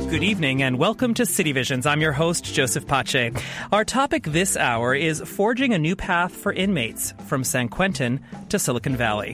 Good evening and welcome to City Visions. I'm your host, Joseph Pache. Our topic this hour is forging a new path for inmates from San Quentin to Silicon Valley.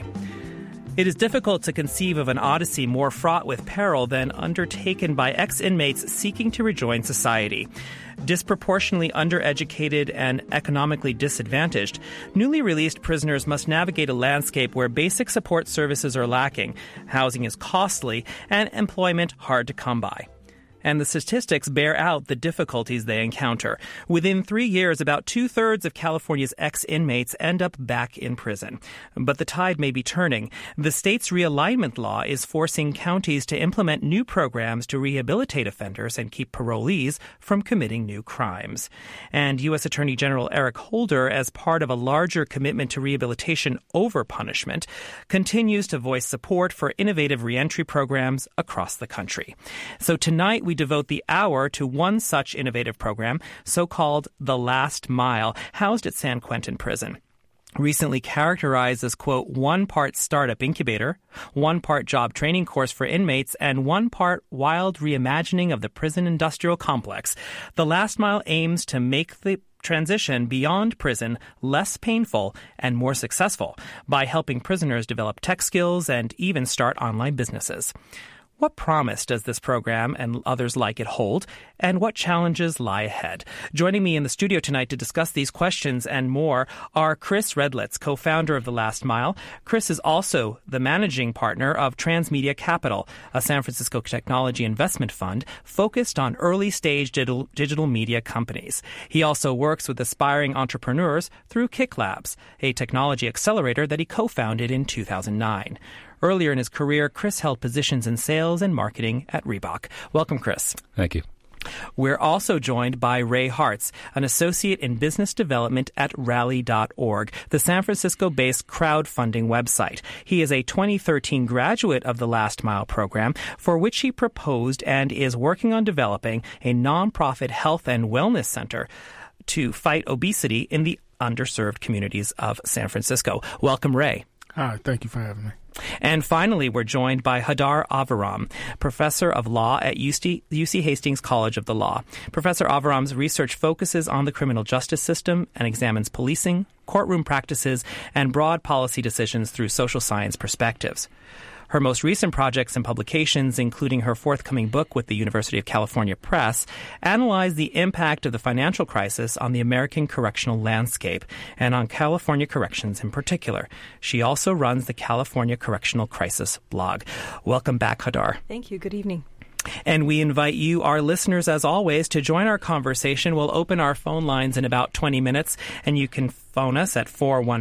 It is difficult to conceive of an odyssey more fraught with peril than undertaken by ex-inmates seeking to rejoin society. Disproportionately undereducated and economically disadvantaged, newly released prisoners must navigate a landscape where basic support services are lacking, housing is costly, and employment hard to come by. And the statistics bear out the difficulties they encounter. Within 3 years, about 2/3 of California's ex-inmates end up back in prison. But the tide may be turning. The state's realignment law is forcing counties to implement new programs to rehabilitate offenders and keep parolees from committing new crimes. And U.S. Attorney General Eric Holder, as part of a larger commitment to rehabilitation over punishment, continues to voice support for innovative reentry programs across the country. So tonight, we devote the hour to one such innovative program, so-called The Last Mile, housed at San Quentin Prison. Recently characterized as, quote, one part startup incubator, one part job training course for inmates, and one part wild reimagining of the prison industrial complex, The Last Mile aims to make the transition beyond prison less painful and more successful by helping prisoners develop tech skills and even start online businesses. What promise does this program and others like it hold, and what challenges lie ahead? Joining me in the studio tonight to discuss these questions and more are Chris Redlitz, co-founder of The Last Mile. Chris is also the managing partner of Transmedia Capital, a San Francisco technology investment fund focused on early-stage digital media companies. He also works with aspiring entrepreneurs through Kick Labs, a technology accelerator that he co-founded in 2009. Earlier in his career, Chris held positions in sales and marketing at Reebok. Welcome, Chris. Thank you. We're also joined by Ray Hartz, an associate in business development at Rally.org, the San Francisco-based crowdfunding website. He is a 2013 graduate of the Last Mile program, for which he proposed and is working on developing a nonprofit health and wellness center to fight obesity in the underserved communities of San Francisco. Welcome, Ray. Hi, thank you for having me. And finally, we're joined by Hadar Aviram, professor of law at UC Hastings College of the Law. Professor Aviram's research focuses on the criminal justice system and examines policing, courtroom practices, and broad policy decisions through social science perspectives. Her most recent projects and publications, including her forthcoming book with the University of California Press, analyze the impact of the financial crisis on the American correctional landscape and on California corrections in particular. She also runs the California Correctional Crisis blog. Welcome back, Hadar. Thank you. Good evening. And we invite you, our listeners, as always, to join our conversation. We'll open our phone lines in about 20 minutes, and you can phone us at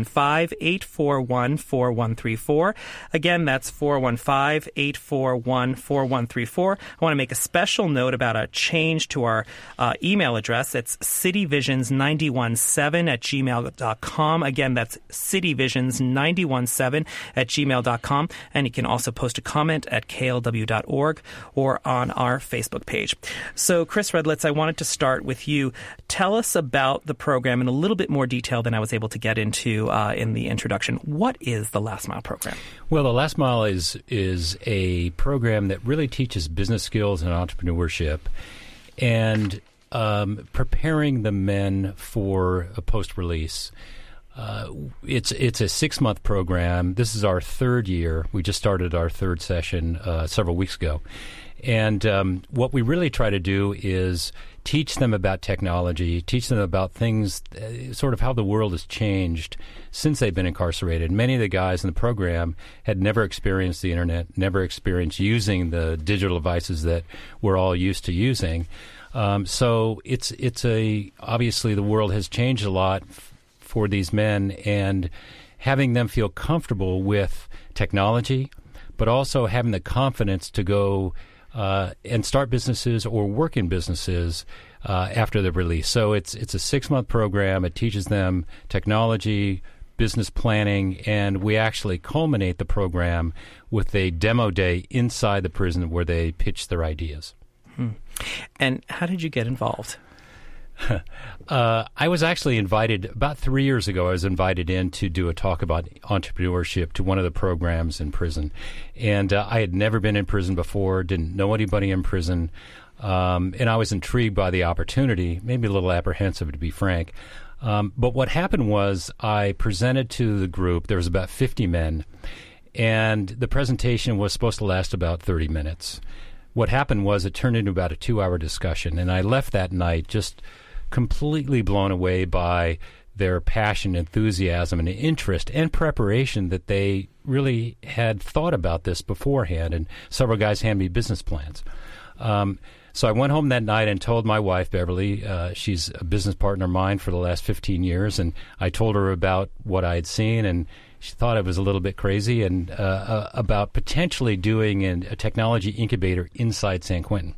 415-841-4134. Again, that's 415-841-4134. I want to make a special note about a change to our email address. It's cityvisions917@gmail.com. Again, that's cityvisions917@gmail.com. And you can also post a comment at klw.org or on our Facebook page. So, Chris Redlitz, I wanted to start with you. Tell us about the program in a little bit more detail than I was able to get into in the introduction. What is the Last Mile program? Well, the Last Mile is a program that really teaches business skills and entrepreneurship and preparing the men for a post-release. It's a 6-month program. This is our third year. We just started our third session several weeks ago. And what we really try to do is teach them about technology, teach them about things, sort of how the world has changed since they've been incarcerated. Many of the guys in the program had never experienced the internet, never experienced using the digital devices that we're all used to using. So obviously the world has changed a lot for these men, and having them feel comfortable with technology, but also having the confidence to go and start businesses or work in businesses after the release. So it's a 6-month program. It teaches them technology, business planning, and we actually culminate the program with a demo day inside the prison where they pitch their ideas. And how did you get involved? I was actually invited about 3 years ago. I was invited in to do a talk about entrepreneurship to one of the programs in prison. And I had never been in prison before, didn't know anybody in prison. And I was intrigued by the opportunity, maybe a little apprehensive, to be frank. But what happened was I presented to the group. There was about 50 men. And the presentation was supposed to last about 30 minutes. What happened was it turned into about a 2-hour discussion. And I left that night just completely blown away by their passion, enthusiasm, and interest and preparation that they really had thought about this beforehand. And several guys handed me business plans. So I went home that night and told my wife, Beverly, she's a business partner of mine for the last 15 years, and I told her about what I had seen, and she thought I was a little bit crazy, and about potentially doing a technology incubator inside San Quentin.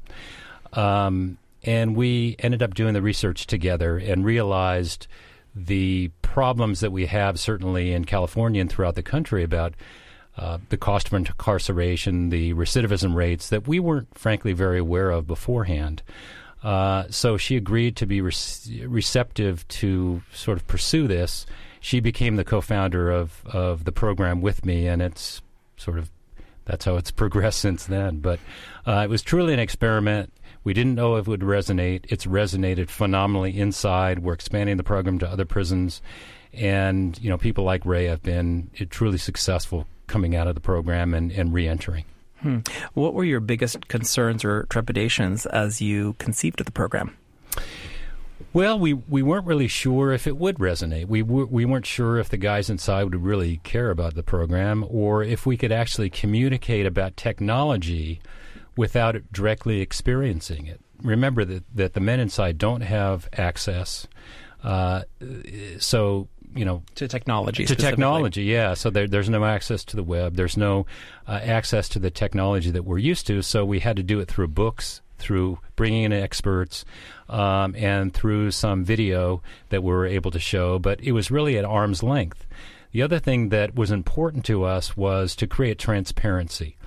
And we ended up doing the research together and realized the problems that we have certainly in California and throughout the country about the cost of incarceration, the recidivism rates that we weren't, frankly, very aware of beforehand. So she agreed to be receptive to sort of pursue this. She became the co-founder of the program with me, and it's sort of that's how it's progressed since then. But it was truly an experiment. We didn't know if it would resonate. It's resonated phenomenally inside. We're expanding the program to other prisons. And, you know, people like Ray have been truly successful coming out of the program and re-entering. What were your biggest concerns or trepidations as you conceived of the program? Well, we weren't really sure if it would resonate. We weren't sure if the guys inside would really care about the program or if we could actually communicate about technology without directly experiencing it. Remember that the men inside don't have access. So, you know, to technology. To technology, yeah. So there's no access to the web. There's no access to the technology that we're used to. So we had to do it through books, through bringing in experts, and through some video that we were able to show. But it was really at arm's length. The other thing that was important to us was to create transparency.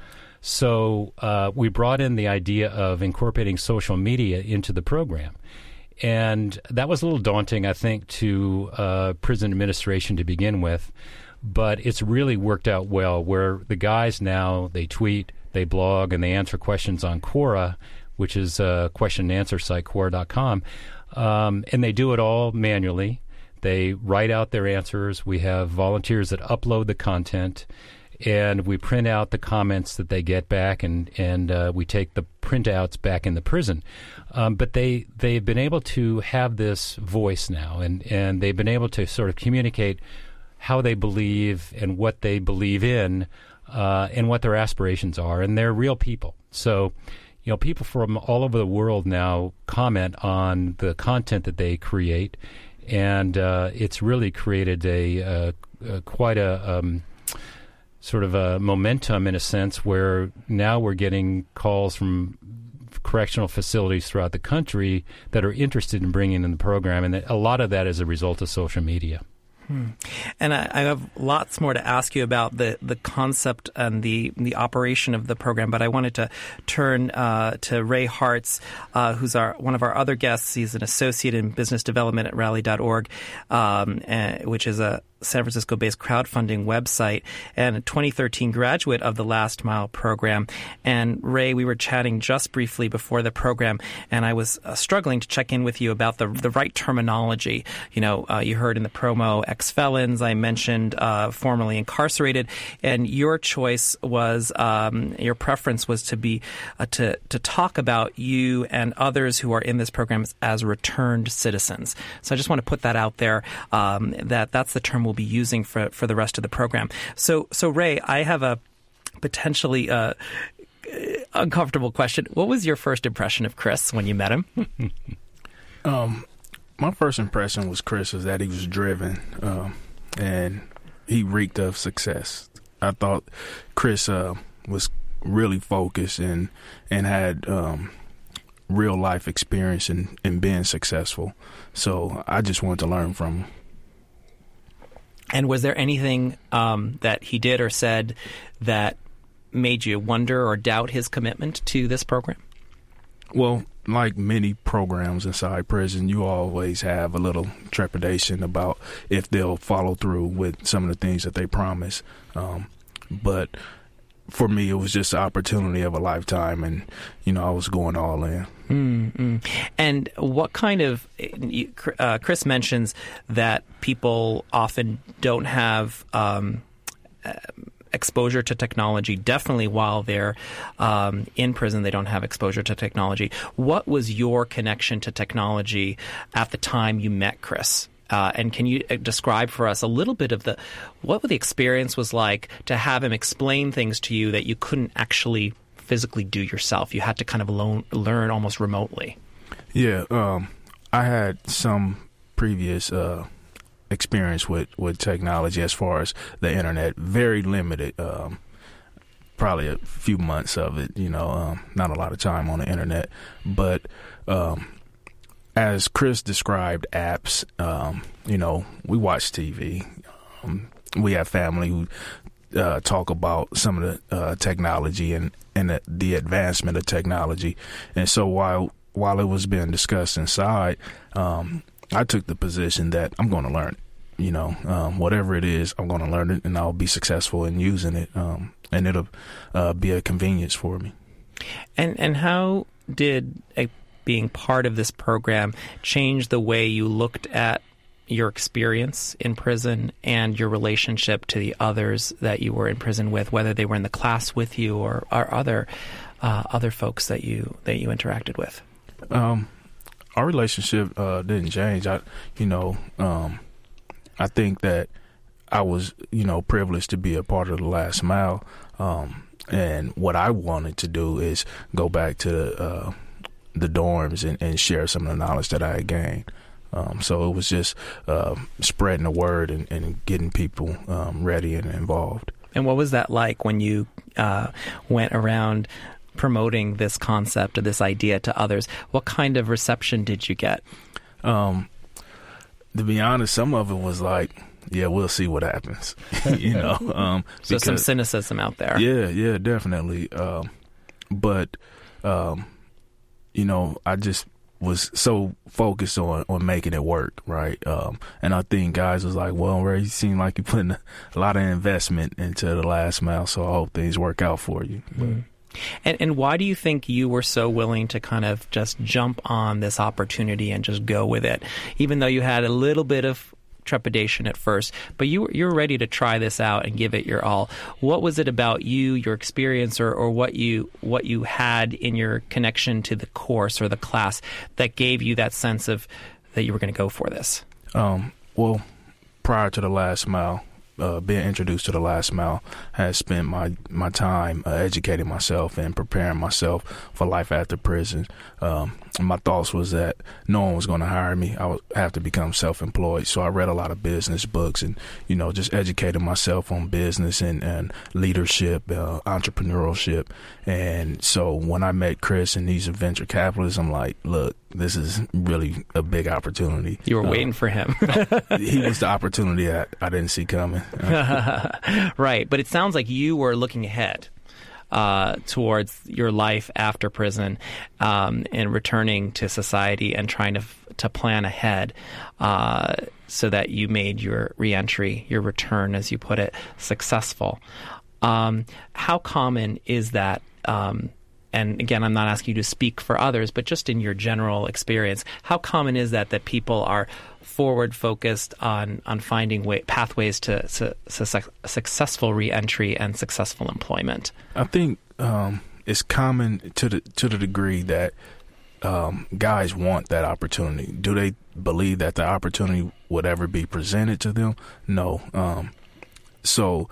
So we brought in the idea of incorporating social media into the program. And that was a little daunting, I think, to prison administration to begin with. But it's really worked out well, where the guys now, they tweet, they blog, and they answer questions on Quora, which is a question and answer site, Quora.com. And they do it all manually. They write out their answers. We have volunteers that upload the content. And we print out the comments that they get back, and we take the printouts back in the prison. But they've been able to have this voice now, and they've been able to sort of communicate how they believe and what they believe in, and what their aspirations are. And they're real people. So, you know, people from all over the world now comment on the content that they create, and it's really created quite a sort of a momentum in a sense where now we're getting calls from correctional facilities throughout the country that are interested in bringing in the program, and a lot of that is a result of social media. And I have lots more to ask you about the concept and the operation of the program, but I wanted to turn to Ray Hartz, who's one of our other guests. He's an associate in business development at Rally.org, which is a San Francisco-based crowdfunding website, and a 2013 graduate of the Last Mile program. And Ray, we were chatting just briefly before the program, and I was struggling to check in with you about the right terminology. You know, you heard in the promo ex-felons. I mentioned formerly incarcerated, and your choice was, your preference was to be to talk about you and others who are in this program as returned citizens. So I just want to put that out there, that's the term we'll be using for the rest of the program. So Ray, I have a potentially uncomfortable question. What was your first impression of Chris when you met him? My first impression was Chris was that he was driven, and he reeked of success. I thought Chris was really focused and had real life experience in being successful. So I just wanted to learn from him. And was there anything that he did or said that made you wonder or doubt his commitment to this program? Well, like many programs inside prison, you always have a little trepidation about if they'll follow through with some of the things that they promise. But for me, it was just an opportunity of a lifetime, and, I was going all in. Mm-hmm. And what kind of, Chris mentions that people often don't have exposure to technology. Definitely while they're in prison, they don't have exposure to technology. What was your connection to technology at the time you met Chris? And can you describe for us a little bit of what the experience was like to have him explain things to you that you couldn't actually physically do yourself? You had to kind of learn almost remotely. Yeah, I had some previous experience with technology as far as the internet. Very limited, probably a few months of it. Not a lot of time on the internet, but as Chris described apps, we watch TV. We have family who talk about some of the technology and the advancement of technology. And so while it was being discussed inside, I took the position that I'm going to learn it. Whatever it is, I'm going to learn it, and I'll be successful in using it. And it'll be a convenience for me. And how did being part of this program change the way you looked at your experience in prison and your relationship to the others that you were in prison with, whether they were in the class with you or other folks that you interacted with? Our relationship didn't change. I think that I was, privileged to be a part of the Last Mile. And what I wanted to do is go back to the dorms and share some of the knowledge that I had gained. So it was just spreading the word and getting people ready and involved. And what was that like when you went around promoting this concept or this idea to others? What kind of reception did you get? To be honest, some of it was like, yeah, we'll see what happens. So some cynicism out there. Yeah, definitely. But I just was so focused on making it work, right? And I think guys was like, well, Ray, you seem like you're putting a lot of investment into the Last Mile, so I hope things work out for you. Mm. And why do you think you were so willing to kind of just jump on this opportunity and just go with it, even though you had a little bit of trepidation at first, but you're ready to try this out and give it your all? What was it about you, your experience, or what you had in your connection to the course or the class that gave you that sense of that you were going to go for this? Well, prior to the Last Mile, being introduced to the Last Mile, has spent my time educating myself and preparing myself for life after prison. My thoughts was that no one was going to hire me. I would have to become self-employed. So I read a lot of business books and, just educated myself on business and leadership, entrepreneurship. And so when I met Chris and these venture capitalists, I'm like, look, this is really a big opportunity. You were waiting for him. He was the opportunity that I didn't see coming. Right. But it sounds like you were looking ahead towards your life after prison and returning to society and trying to plan ahead so that you made your reentry, your return, as you put it, successful. How common is that? And again, I'm not asking you to speak for others, but just in your general experience, how common is that people are forward-focused on finding pathways to successful reentry and successful employment? I think it's common to the degree that guys want that opportunity. Do they believe that the opportunity would ever be presented to them? No. So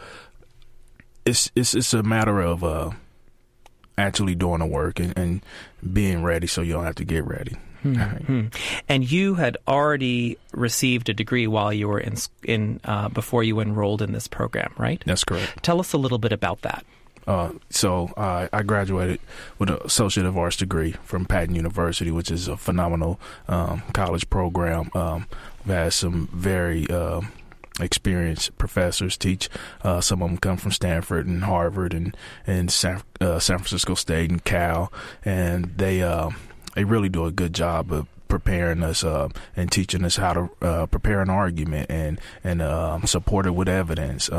it's a matter of actually doing the work and being ready so you don't have to get ready. Mm-hmm. And you had already received a degree while you were in before you enrolled in this program, right? That's correct. Tell us a little bit about that. So I graduated with an Associate of Arts degree from Patton University, which is a phenomenal college program. We've had some very experienced professors teach. Some of them come from Stanford and Harvard and San Francisco State and Cal, and they they really do a good job of preparing us and teaching us how to prepare an argument and support it with evidence.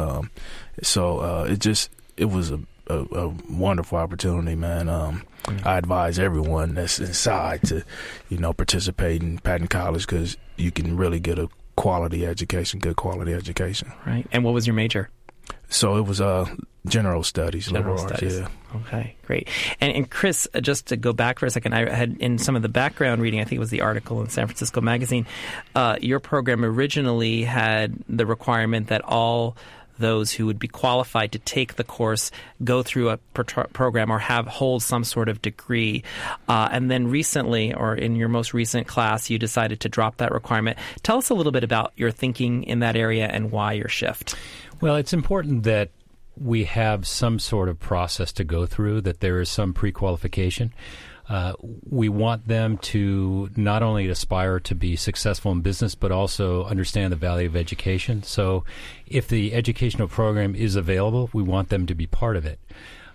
It was a wonderful opportunity, man. I advise everyone that's inside to, participate in Patton College, because you can really get a good quality education. Right. And what was your major? So it was general studies. General studies. Yeah. Okay, great. And Chris, just to go back for a second, I had in some of the background reading, I think it was the article in San Francisco Magazine, your program originally had the requirement that all those who would be qualified to take the course go through a program or hold some sort of degree. And then recently, or in your most recent class, you decided to drop that requirement. Tell us a little bit about your thinking in that area and why your shift. Well, it's important that we have some sort of process to go through, that there is some pre-qualification. We want them to not only aspire to be successful in business, but also understand the value of education. So if the educational program is available, we want them to be part of it.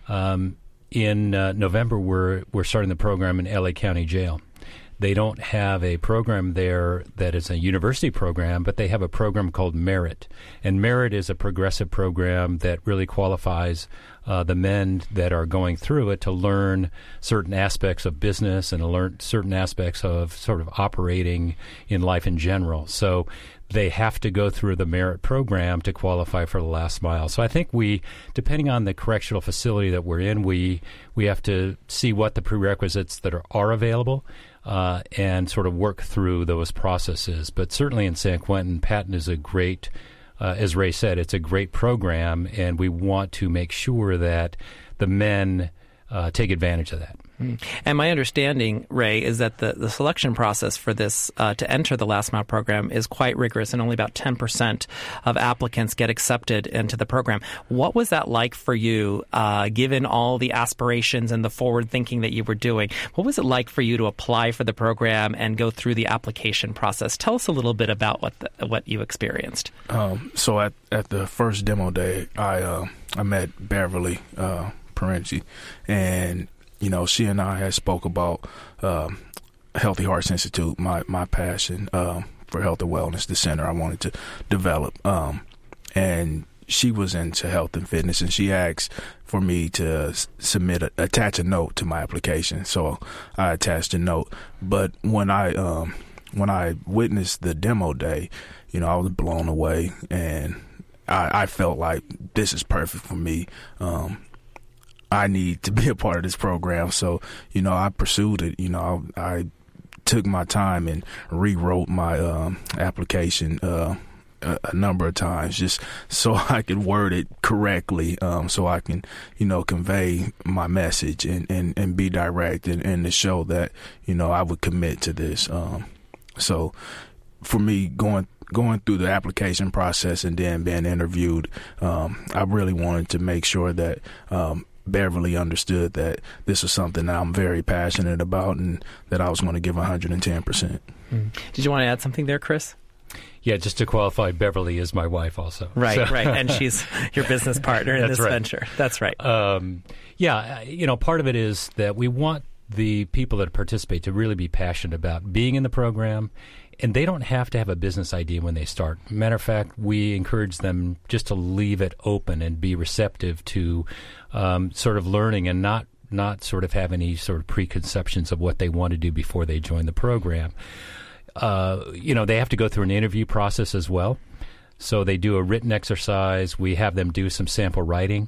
In November, we're starting the program in LA County Jail. They don't have a program there that is a university program, but they have a program called Merit. And Merit is a progressive program that really qualifies the men that are going through it to learn certain aspects of business and to learn certain aspects of sort of operating in life in general. So they have to go through the Merit program to qualify for the last mile. So I think depending on the correctional facility that we're in, we have to see what the prerequisites that are available and sort of work through those processes. But certainly in San Quentin, Patton is a great, as Ray said, it's a great program, and we want to make sure that the men take advantage of that. And my understanding, Ray, is that the selection process for this to enter the Last Mile program is quite rigorous, and only about 10% of applicants get accepted into the program. What was that like for you, given all the aspirations and the forward thinking that you were doing? What was it like for you to apply for the program and go through the application process? Tell us a little bit about what you experienced. So at the first demo day, I met Beverly Parenti, and she and I had spoke about Healthy Hearts Institute, my passion for health and wellness, the center I wanted to develop. And she was into health and fitness, and she asked for me to attach a note to my application. So I attached a note. But when I witnessed the demo day, I was blown away, and I felt like this is perfect for me. I need to be a part of this program. So, I pursued it. I took my time and rewrote my application a number of times just so I could word it correctly, so I can, convey my message and be direct and to show that, I would commit to this. So for me, going through the application process and then being interviewed, I really wanted to make sure that Beverly understood that this was something that I'm very passionate about and that I was going to give 110%. Did you want to add something there, Chris? Yeah, just to qualify, Beverly is my wife also. Right, right. And she's your business partner in this venture. That's right. Part of it is that we want the people that participate to really be passionate about being in the program, and they don't have to have a business idea when they start. Matter of fact, we encourage them just to leave it open and be receptive to sort of learning and not sort of have any sort of preconceptions of what they want to do before they join the program. They have to go through an interview process as well. So they do a written exercise. We have them do some sample writing.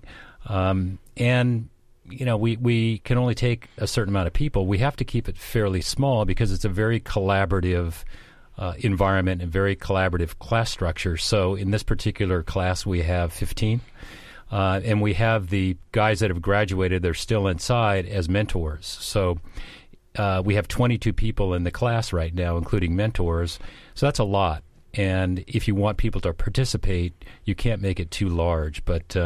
We can only take a certain amount of people. We have to keep it fairly small because it's a very collaborative environment and very collaborative class structure. So in this particular class, we have 15. And we have the guys that have graduated, they're still inside as mentors. So we have 22 people in the class right now, including mentors. So that's a lot. And if you want people to participate, you can't make it too large. But,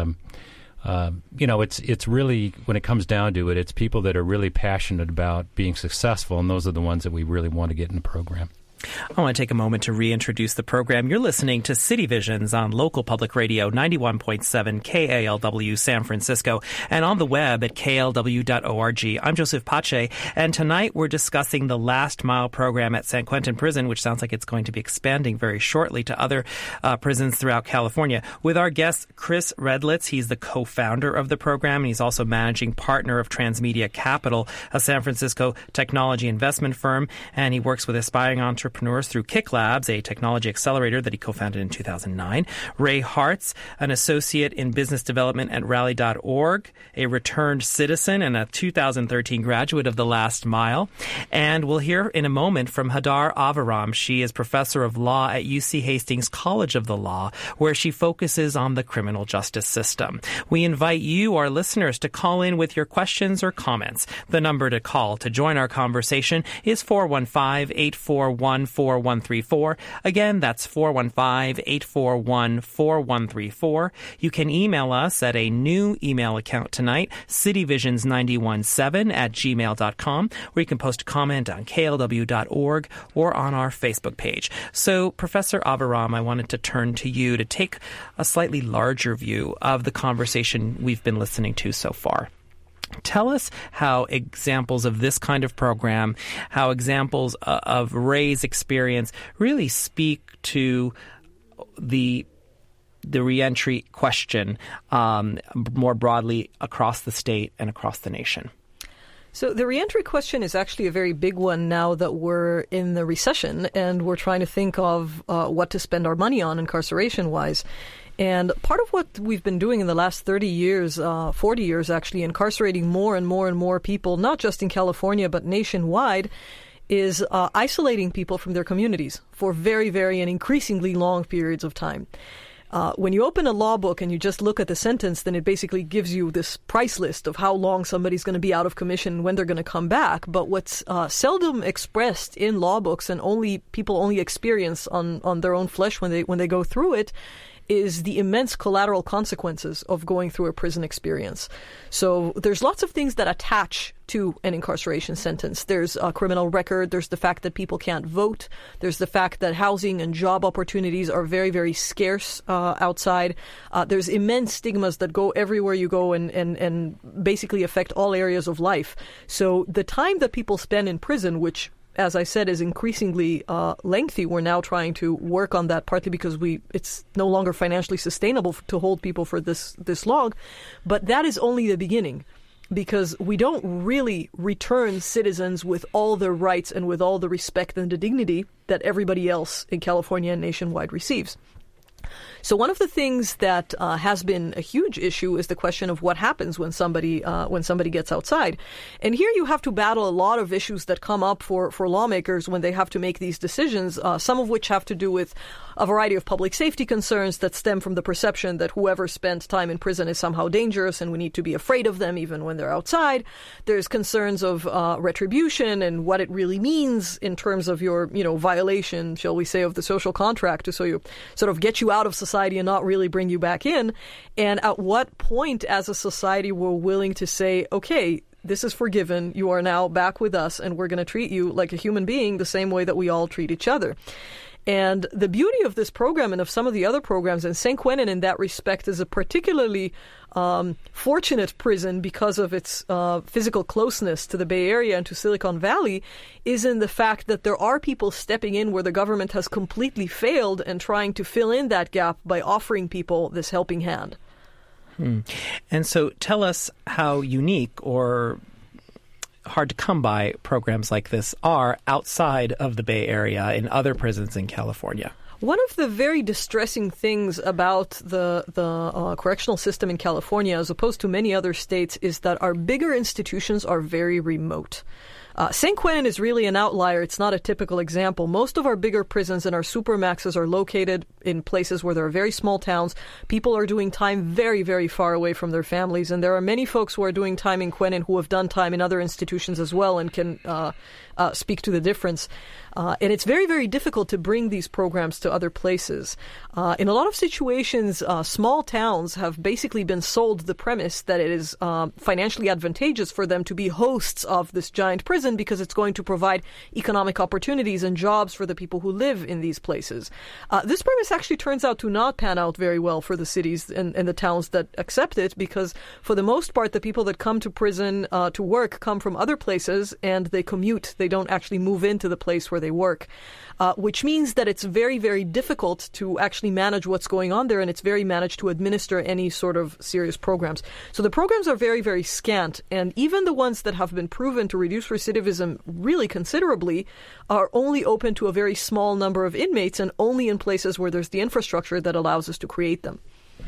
it's really, when it comes down to it, it's people that are really passionate about being successful, and those are the ones that we really want to get in the program. I want to take a moment to reintroduce the program. You're listening to City Visions on local public radio 91.7 KALW San Francisco and on the web at klw.org. I'm Joseph Pache, and tonight we're discussing the Last Mile program at San Quentin Prison, which sounds like it's going to be expanding very shortly to other prisons throughout California. With our guest, Chris Redlitz. He's the co-founder of the program, and he's also managing partner of Transmedia Capital, a San Francisco technology investment firm, and he works with aspiring entrepreneurs through Kick Labs, a technology accelerator that he co-founded in 2009. Ray Hartz, an associate in business development at Rally.org, a returned citizen and a 2013 graduate of The Last Mile. And we'll hear in a moment from Hadar Aviram. She is professor of law at UC Hastings College of the Law, where she focuses on the criminal justice system. We invite you, our listeners, to call in with your questions or comments. The number to call to join our conversation is 415-841-4134. Again, that's 415-841-4134. You can email us at a new email account tonight, cityvisions917@gmail.com, where you can post a comment on klw.org or on our Facebook page. So, Professor Aviram, I wanted to turn to you to take a slightly larger view of the conversation we've been listening to so far. Tell us how examples of this kind of program, how examples of Ray's experience really speak to the reentry question more broadly across the state and across the nation. So the reentry question is actually a very big one now that we're in the recession and we're trying to think of what to spend our money on incarceration-wise. And part of what we've been doing in the last 30 years, 40 years actually, incarcerating more and more and more people, not just in California, but nationwide, is isolating people from their communities for very, very and increasingly long periods of time. When you open a law book and you just look at the sentence, then it basically gives you this price list of how long somebody's going to be out of commission and when they're going to come back. But what's seldom expressed in law books and people only experience on their own flesh when they go through it is the immense collateral consequences of going through a prison experience. So there's lots of things that attach to an incarceration sentence. There's a criminal record. There's the fact that people can't vote. There's the fact that housing and job opportunities are very, very scarce outside. There's immense stigmas that go everywhere you go and basically affect all areas of life. So the time that people spend in prison, which as I said, is increasingly lengthy. We're now trying to work on that, partly because it's no longer financially sustainable to hold people for this long. But that is only the beginning, because we don't really return citizens with all their rights and with all the respect and the dignity that everybody else in California and nationwide receives. So one of the things that has been a huge issue is the question of what happens when somebody gets outside. And here you have to battle a lot of issues that come up for lawmakers when they have to make these decisions, some of which have to do with a variety of public safety concerns that stem from the perception that whoever spent time in prison is somehow dangerous and we need to be afraid of them even when they're outside. There's concerns of retribution and what it really means in terms of your, violation, shall we say, of the social contract to sort of get you out of society and not really bring you back in. And at what point as a society we're willing to say, okay, this is forgiven, you are now back with us, and we're going to treat you like a human being the same way that we all treat each other. And the beauty of this program and of some of the other programs, and San Quentin in that respect is a particularly fortunate prison because of its physical closeness to the Bay Area and to Silicon Valley, is in the fact that there are people stepping in where the government has completely failed and trying to fill in that gap by offering people this helping hand. And so tell us how unique or hard to come by programs like this are outside of the Bay Area in other prisons in California. One of the very distressing things about the correctional system in California, as opposed to many other states, is that our bigger institutions are very remote. San Quentin is really an outlier. It's not a typical example. Most of our bigger prisons and our supermaxes are located in places where there are very small towns. People are doing time very, very far away from their families. And there are many folks who are doing time in Quentin who have done time in other institutions as well and can speak to the difference. And it's very, very difficult to bring these programs to other places. In a lot of situations, small towns have basically been sold the premise that it is financially advantageous for them to be hosts of this giant prison because it's going to provide economic opportunities and jobs for the people who live in these places. This premise actually turns out to not pan out very well for the cities and the towns that accept it, because for the most part, the people that come to prison to work come from other places and they commute. They don't actually move into the place where they work, which means that it's very, very difficult to actually manage what's going on there, and it's very managed to administer any sort of serious programs. So the programs are very, very scant, and even the ones that have been proven to reduce recidivism really considerably are only open to a very small number of inmates and only in places where there's the infrastructure that allows us to create them.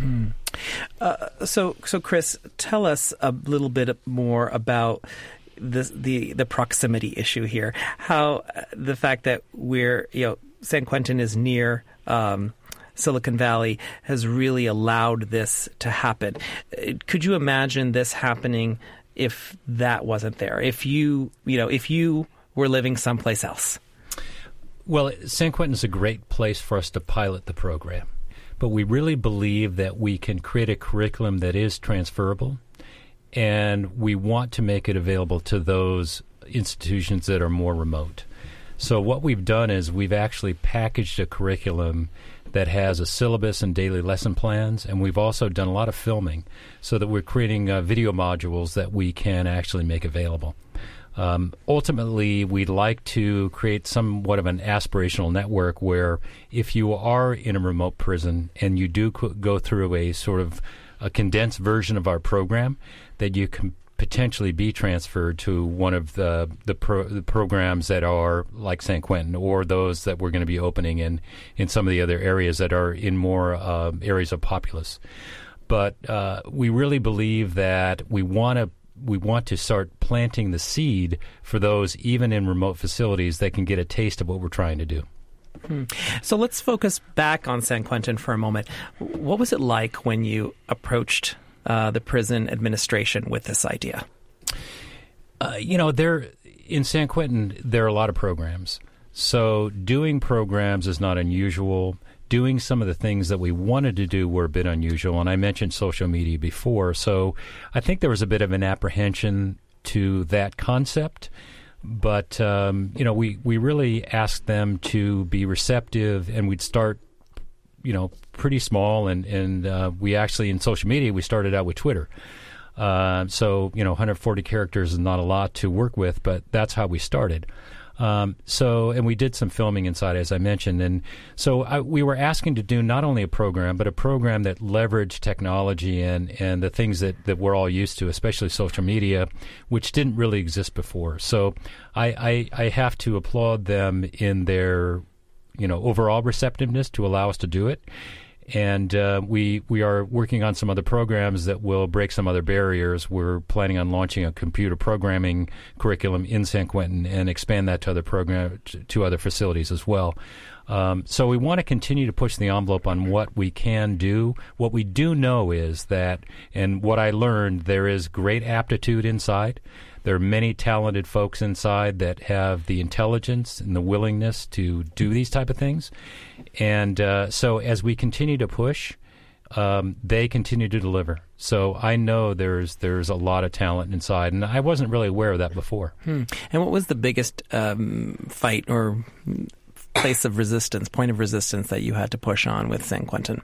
So Chris, tell us a little bit more about the proximity issue here. How the fact that San Quentin is near Silicon Valley has really allowed this to happen. Could you imagine this happening if that wasn't there? If you were living someplace else? Well, San Quentin is a great place for us to pilot the program, but we really believe that we can create a curriculum that is transferable, and we want to make it available to those institutions that are more remote. So what we've done is we've actually packaged a curriculum that has a syllabus and daily lesson plans, and we've also done a lot of filming so that we're creating video modules that we can actually make available. Ultimately, we'd like to create somewhat of an aspirational network where if you are in a remote prison and you do go through a sort of a condensed version of our program, that you can potentially be transferred to one of the programs that are like San Quentin, or those that we're going to be opening in some of the other areas that are in more areas of populace. But we really believe that we want to start planting the seed for those even in remote facilities that can get a taste of what we're trying to do. So let's focus back on San Quentin for a moment. What was it like when you approached the prison administration with this idea? There in San Quentin, there are a lot of programs. So doing programs is not unusual. Doing some of the things that we wanted to do were a bit unusual, and I mentioned social media before. So I think there was a bit of an apprehension to that concept. But, we really asked them to be receptive, and we'd start, pretty small. And we actually, in social media, we started out with Twitter. 140 characters is not a lot to work with, but that's how we started. And we did some filming inside, as I mentioned. And so we were asking to do not only a program, but a program that leveraged technology and the things that we're all used to, especially social media, which didn't really exist before. So I have to applaud them in their, overall receptiveness to allow us to do it. And we are working on some other programs that will break some other barriers. We're planning on launching a computer programming curriculum in San Quentin and expand that to other facilities as well. So we want to continue to push the envelope on what we can do. What we do know is that, and what I learned, there is great aptitude inside. There are many talented folks inside that have the intelligence and the willingness to do these type of things. And so as we continue to push, they continue to deliver. So I know there's a lot of talent inside, and I wasn't really aware of that before. And what was the biggest fight or point of resistance that you had to push on with San Quentin?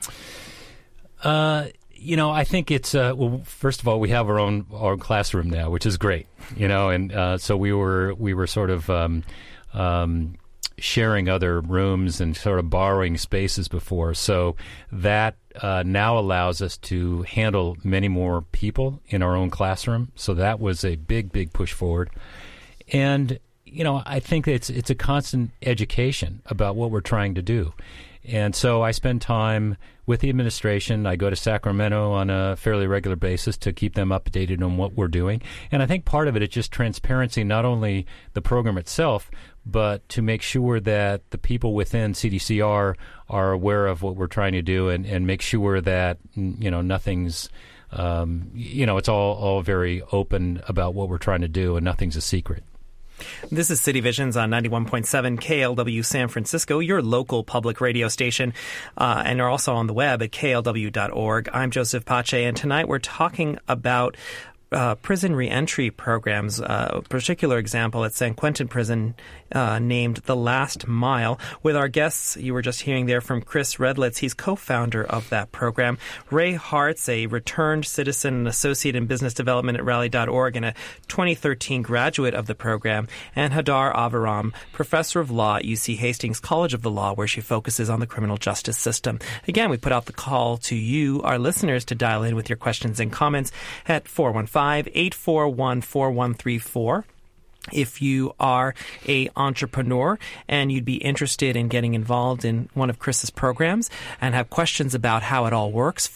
I think it's first of all, we have our own classroom now, which is great. And so we were sort of sharing other rooms and sort of borrowing spaces before. So that now allows us to handle many more people in our own classroom. So that was a big, big push forward. And I think it's a constant education about what we're trying to do. And so I spend time with the administration. I go to Sacramento on a fairly regular basis to keep them updated on what we're doing. And I think part of it is just transparency, not only the program itself, but to make sure that the people within CDCR are aware of what we're trying to do and make sure that, nothing's, it's all very open about what we're trying to do and nothing's a secret. This is City Visions on 91.7 KLW San Francisco, your local public radio station, and are also on the web at klw.org. I'm Joseph Pache, and tonight we're talking about prison reentry programs. A particular example at San Quentin Prison named The Last Mile. With our guests, you were just hearing there from Chris Redlitz. He's co-founder of that program. Ray Hartz, a returned citizen and associate in business development at Rally.org and a 2013 graduate of the program. And Hadar Avaram, professor of law at UC Hastings College of the Law, where she focuses on the criminal justice system. Again, we put out the call to you, our listeners, to dial in with your questions and comments at 415-841-4134. If you are an entrepreneur and you'd be interested in getting involved in one of Chris's programs and have questions about how it all works,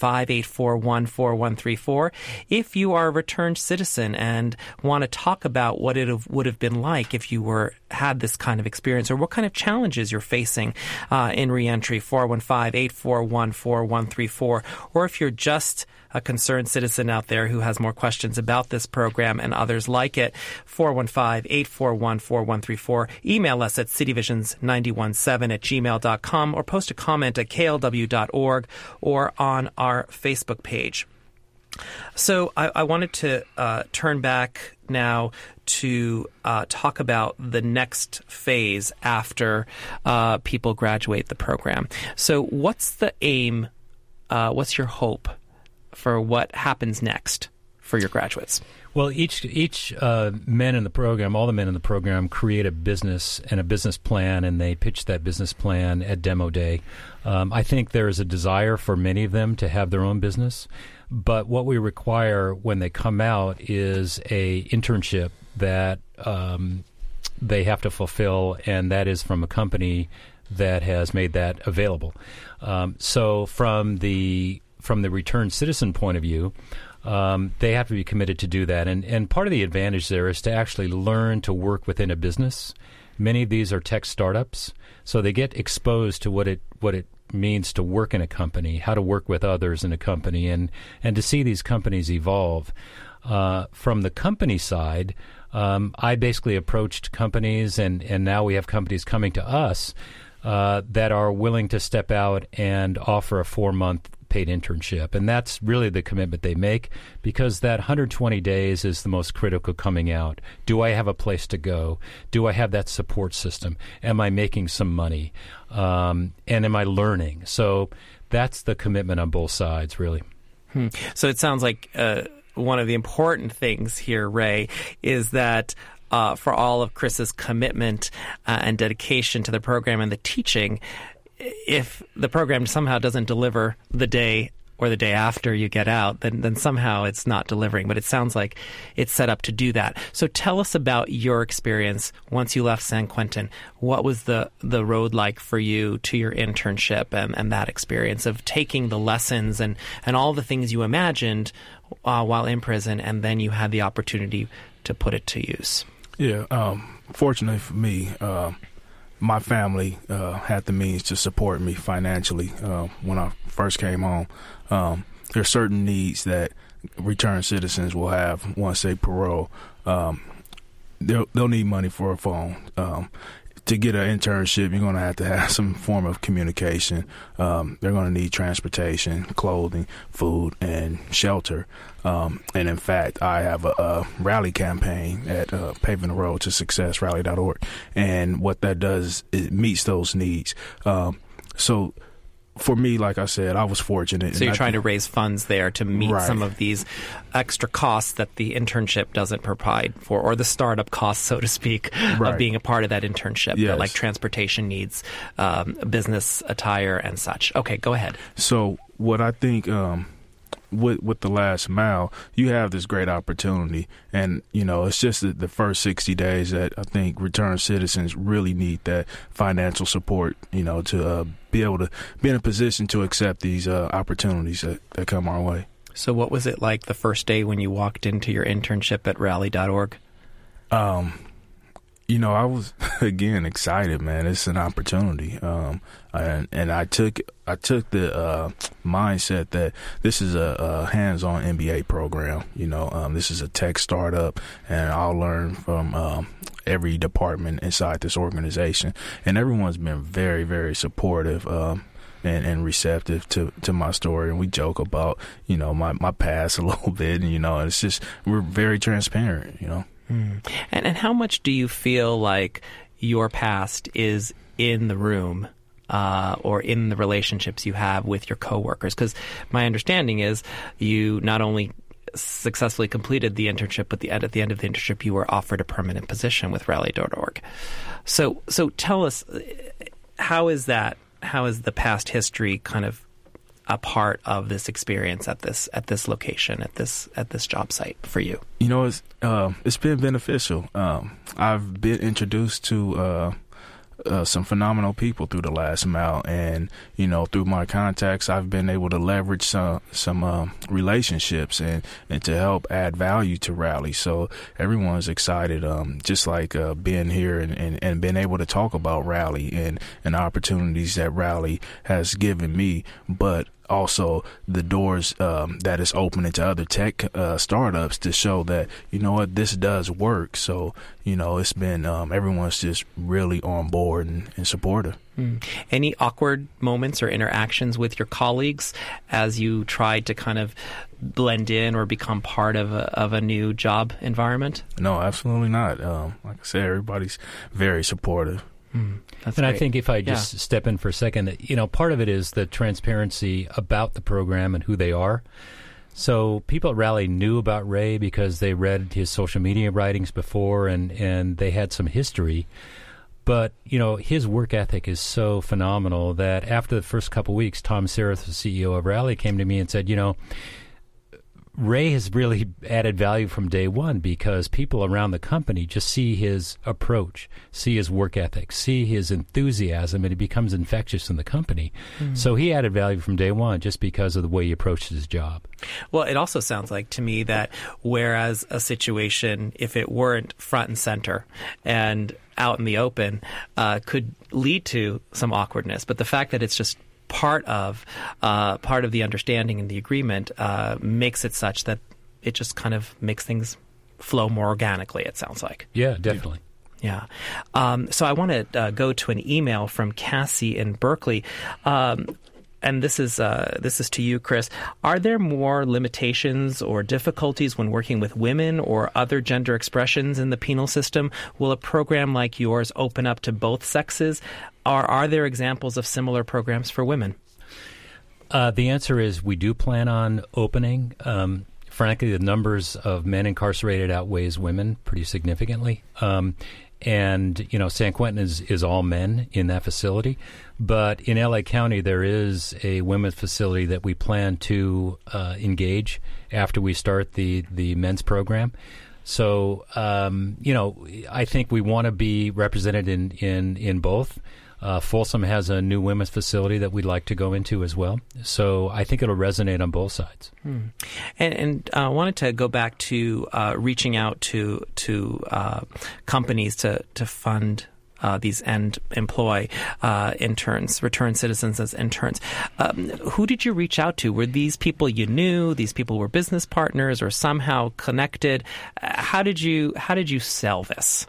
415-841-4134. If you are a returned citizen and want to talk about what it would have been like if you had this kind of experience, or what kind of challenges you're facing in reentry, 415-841-4134. Or if you're just a concerned citizen out there who has more questions about this program and others like it, 415-841-4134. Email us at cityvisions917@gmail.com or post a comment at klw.org or on our Facebook page. So I wanted to turn back now to talk about the next phase after people graduate the program. So what's the aim? What's your hope for what happens next for your graduates? Well, each men in the program, all the men in the program, create a business and a business plan, and they pitch that business plan at demo day. I think there is a desire for many of them to have their own business, but what we require when they come out is a internship that they have to fulfill, and that is from a company that has made that available. So from the returned citizen point of view, they have to be committed to do that. And part of the advantage there is to actually learn to work within a business. Many of these are tech startups, so they get exposed to what it means to work in a company, how to work with others in a company, and to see these companies evolve. From the company side, I basically approached companies, and now we have companies coming to us that are willing to step out and offer a 4-month paid internship. And that's really the commitment they make, because that 120 days is the most critical coming out. Do I have a place to go? Do I have that support system? Am I making some money? And am I learning? So that's the commitment on both sides, really. So it sounds like one of the important things here, Ray, is that for all of Chris's commitment and dedication to the program and the teaching, if the program somehow doesn't deliver the day or the day after you get out, then somehow it's not delivering. But it sounds like it's set up to do that. So tell us about your experience once you left San Quentin. What was the road like for you to your internship and that experience of taking the lessons and all the things you imagined while in prison, and then you had the opportunity to put it to use? Yeah, fortunately for me, my family had the means to support me financially when I first came home. There are certain needs that returned citizens will have once they parole. They'll need money for a phone. To get an internship, you're going to have some form of communication. They're going to need transportation, clothing, food, and shelter. And in fact, I have a rally campaign at Paving the Road to Success, Rally.org. And what that does, it meets those needs. So for me, like I said, I was fortunate. So you're trying to raise funds there to meet some of these extra costs that the internship doesn't provide for, or the startup costs, so to speak, of being a part of that internship, like transportation needs, business attire and such. Okay, go ahead. So what I think with The Last Mile, you have this great opportunity, and it's just the first 60 days that I think returned citizens really need that financial support, to be able to be in a position to accept these opportunities that come our way. So what was it like the first day when you walked into your internship at Rally.org? I was again excited, man. It's an opportunity, and I took the mindset that this is a hands-on MBA program. This is a tech startup, and I'll learn from every department inside this organization. And everyone's been very, very supportive. And receptive to my story, and we joke about my past a little bit, and it's just we're very transparent. And how much do you feel like your past is in the room or in the relationships you have with your coworkers? Because my understanding is you not only successfully completed the internship, but at the end of the internship, you were offered a permanent position with Rally.org. So tell us, how is that? How is the past history kind of a part of this experience at this location, at this job site for you? It's been beneficial. I've been introduced to some phenomenal people through the last mile, and through my contacts, I've been able to leverage some relationships and to help add value to Rally. So everyone's excited, just like being here and being able to talk about Rally and the opportunities that Rally has given me, but also the doors that is opening to other tech startups to show that this does work. So it's been everyone's just really on board and supportive. Any awkward moments or interactions with your colleagues as you tried to kind of blend in or become part of a new job environment? No, absolutely not. Like I said, everybody's very supportive. That's great. I think if I just step in for a second, part of it is the transparency about the program and who they are. So people at Rally knew about Ray because they read his social media writings before, and they had some history. But, his work ethic is so phenomenal that after the first couple weeks, Tom Sereth, the CEO of Rally, came to me and said, Ray has really added value from day one because people around the company just see his approach, see his work ethic, see his enthusiasm, and it becomes infectious in the company. So he added value from day one just because of the way he approached his job. Well, it also sounds like to me that whereas a situation, if it weren't front and center and out in the open, could lead to some awkwardness, but the fact that it's just part of the understanding and the agreement makes it such that it just kind of makes things flow more organically, it sounds like. Yeah, definitely. Yeah. So I want to go to an email from Cassie in Berkeley. And this is to you, Chris. Are there more limitations or difficulties when working with women or other gender expressions in the penal system? Will a program like yours open up to both sexes? Or are there examples of similar programs for women? The answer is we do plan on opening. Frankly, the numbers of men incarcerated outweighs women pretty significantly. And, San Quentin is all men in that facility. But in L.A. County, there is a women's facility that we plan to engage after we start the men's program. So, I think we want to be represented in both. Folsom has a new women's facility that we'd like to go into as well. So I think it'll resonate on both sides. And I wanted to go back to reaching out to companies to fund these and employ interns, return citizens as interns. Who did you reach out to? Were these people you knew? These people were business partners or somehow connected? How did you sell this?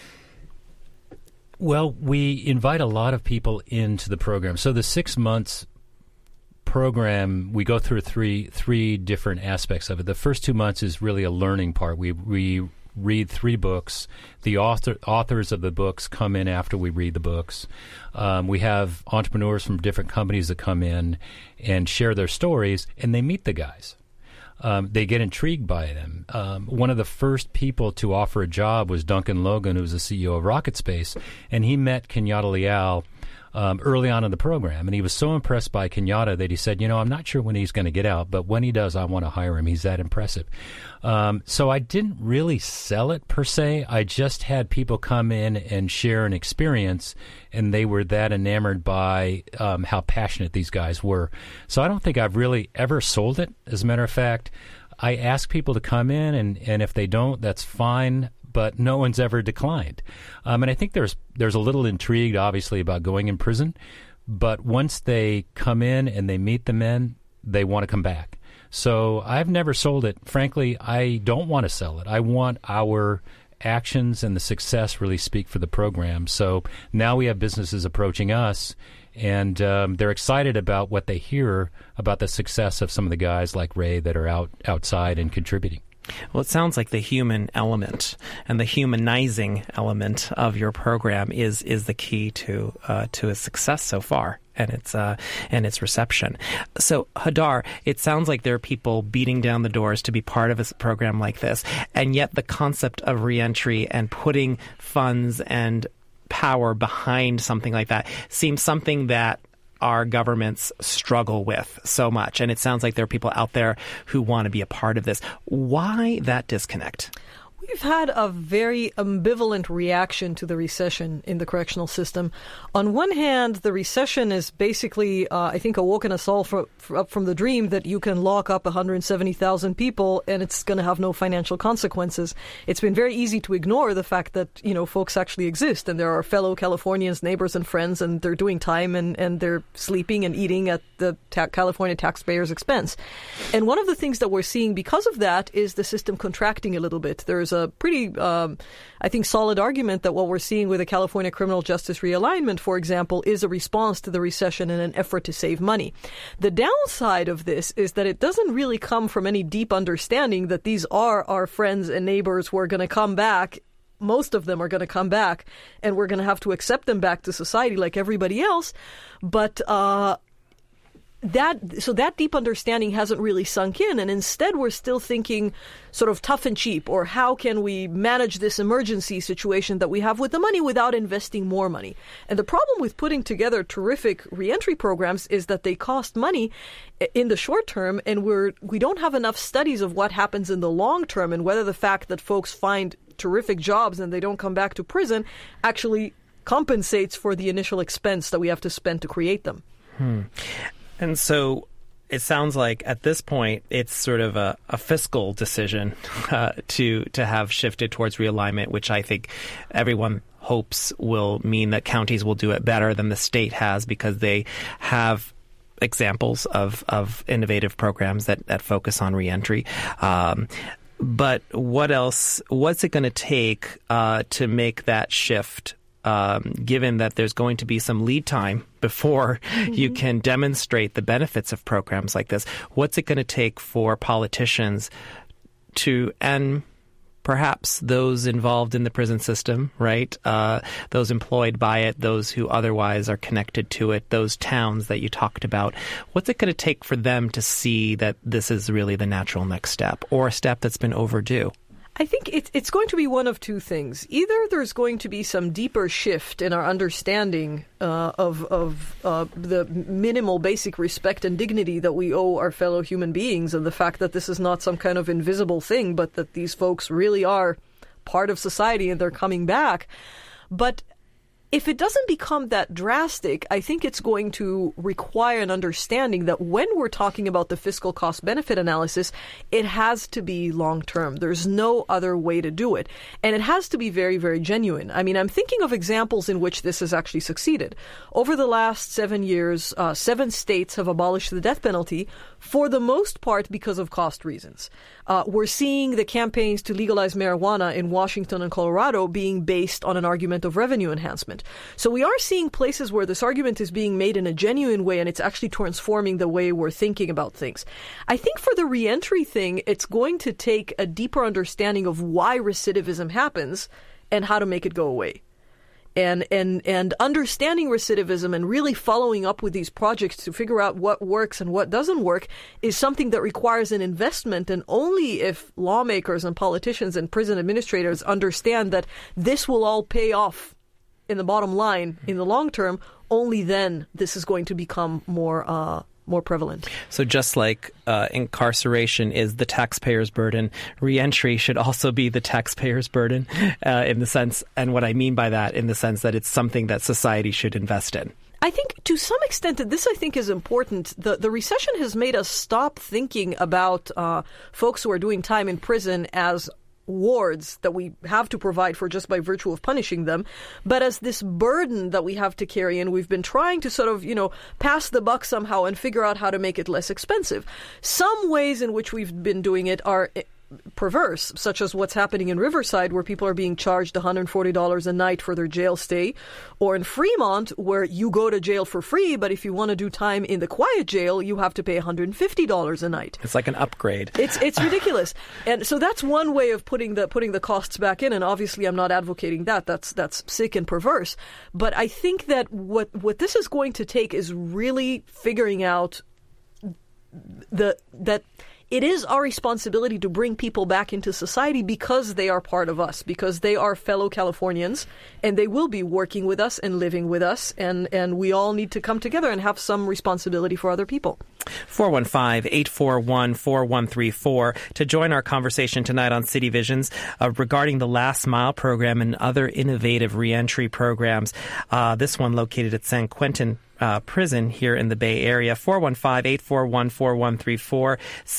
Well, we invite a lot of people into the program. So the 6 months program, we go through three different aspects of it. The first 2 months is really a learning part. We read 3 books. The authors of the books come in after we read the books. We have entrepreneurs from different companies that come in and share their stories, and they meet the guys. They get intrigued by them. One of the first people to offer a job was Duncan Logan, who was the CEO of Rocket Space, and he met Kenyatta Leal early on in the program, and he was so impressed by Kenyatta that he said, I'm not sure when he's going to get out, but when he does, I want to hire him. He's that impressive. So I didn't really sell it per se. I just had people come in and share an experience, and they were that enamored by how passionate these guys were. So I don't think I've really ever sold it. As a matter of fact, I ask people to come in, and if they don't, that's fine. but no one's ever declined. And I think there's a little intrigue, obviously, about going in prison, but once they come in and they meet the men, they want to come back. So I've never sold it. Frankly, I don't want to sell it. I want our actions and the success really speak for the program. So now we have businesses approaching us, and they're excited about what they hear about the success of some of the guys like Ray that are outside and contributing. Well, it sounds like the human element and the humanizing element of your program is the key to its success so far and its reception. So, Hadar, it sounds like there are people beating down the doors to be part of a program like this, and yet the concept of reentry and putting funds and power behind something like that seems something that our governments struggle with so much. And it sounds like there are people out there who want to be a part of this. Why that disconnect? We've had a very ambivalent reaction to the recession in the correctional system. On one hand, the recession is basically, I think, awoken us all up from the dream that you can lock up 170,000 people and it's going to have no financial consequences. It's been very easy to ignore the fact that, folks actually exist and there are fellow Californians, neighbors and friends, and they're doing time and they're sleeping and eating at the California taxpayers' expense. And one of the things that we're seeing because of that is the system contracting a little bit. There's a pretty, I think, solid argument that what we're seeing with the California criminal justice realignment, for example, is a response to the recession and an effort to save money. The downside of this is that it doesn't really come from any deep understanding that these are our friends and neighbors who are going to come back. Most of them are going to come back, and we're going to have to accept them back to society like everybody else. But that deep understanding hasn't really sunk in, and instead we're still thinking sort of tough and cheap, or how can we manage this emergency situation that we have with the money without investing more money. And the problem with putting together terrific reentry programs is that they cost money in the short term, and we don't have enough studies of what happens in the long term and whether the fact that folks find terrific jobs and they don't come back to prison actually compensates for the initial expense that we have to spend to create them. And so it sounds like at this point it's sort of a fiscal decision to have shifted towards realignment, which I think everyone hopes will mean that counties will do it better than the state has because they have examples of innovative programs that focus on reentry. But what else? What's it going to take to make that shift? Given that there's going to be some lead time before you can demonstrate the benefits of programs like this, what's it going to take for politicians and perhaps those involved in the prison system, right? Those employed by it, those who otherwise are connected to it, those towns that you talked about. What's it going to take for them to see that this is really the natural next step, or a step that's been overdue? I think it's going to be one of two things. Either there's going to be some deeper shift in our understanding of the minimal basic respect and dignity that we owe our fellow human beings, and the fact that this is not some kind of invisible thing, but that these folks really are part of society and they're coming back. But if it doesn't become that drastic, I think it's going to require an understanding that when we're talking about the fiscal cost-benefit analysis, it has to be long-term. There's no other way to do it. And it has to be very, very genuine. I mean, I'm thinking of examples in which this has actually succeeded. Over the last 7 years, 7 states have abolished the death penalty, for the most part because of cost reasons. We're seeing the campaigns to legalize marijuana in Washington and Colorado being based on an argument of revenue enhancement. So we are seeing places where this argument is being made in a genuine way, and it's actually transforming the way we're thinking about things. I think for the reentry thing, it's going to take a deeper understanding of why recidivism happens and how to make it go away. And understanding recidivism and really following up with these projects to figure out what works and what doesn't work is something that requires an investment. And only if lawmakers and politicians and prison administrators understand that this will all pay off in the bottom line in the long term, only then this is going to become more prevalent. So just like incarceration is the taxpayer's burden, reentry should also be the taxpayer's burden in the sense, and what I mean by that, in the sense that it's something that society should invest in. I think to some extent that this, I think, is important. The recession has made us stop thinking about folks who are doing time in prison as wards that we have to provide for just by virtue of punishing them, but as this burden that we have to carry, and we've been trying to sort of, pass the buck somehow and figure out how to make it less expensive. Some ways in which we've been doing it are perverse, such as what's happening in Riverside, where people are being charged $140 a night for their jail stay, or in Fremont, where you go to jail for free, but if you want to do time in the quiet jail, you have to pay $150 a night. It's like an upgrade. It's ridiculous. And so that's one way of putting the costs back in, and obviously I'm not advocating that. That's sick and perverse. But I think that what this is going to take is really figuring out that it is our responsibility to bring people back into society because they are part of us, because they are fellow Californians, and they will be working with us and living with us, and we all need to come together and have some responsibility for other people. 415-841-4134 to join our conversation tonight on City Visions regarding the Last Mile program and other innovative reentry programs. This one located at San Quentin prison here in the Bay Area. 415-841-4134,